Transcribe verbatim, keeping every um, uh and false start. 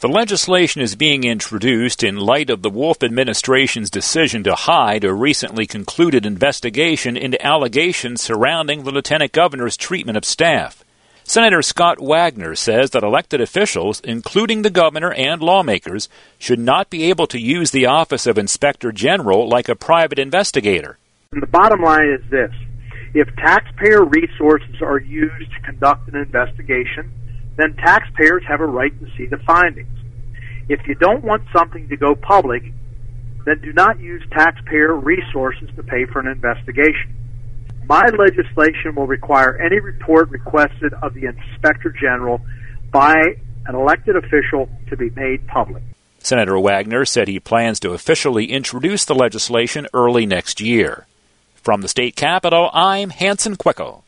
The legislation is being introduced in light of the Wolf administration's decision to hide a recently concluded investigation into allegations surrounding the lieutenant governor's treatment of staff. Senator Scott Wagner says that elected officials, including the governor and lawmakers, should not be able to use the office of Inspector General like a private investigator. And the bottom line is this. If taxpayer resources are used to conduct an investigation, then taxpayers have a right to see the findings. If you don't want something to go public, then do not use taxpayer resources to pay for an investigation. My legislation will require any report requested of the Inspector General by an elected official to be made public. Senator Wagner said he plans to officially introduce the legislation early next year. From the state capitol, I'm Hanson Quicko.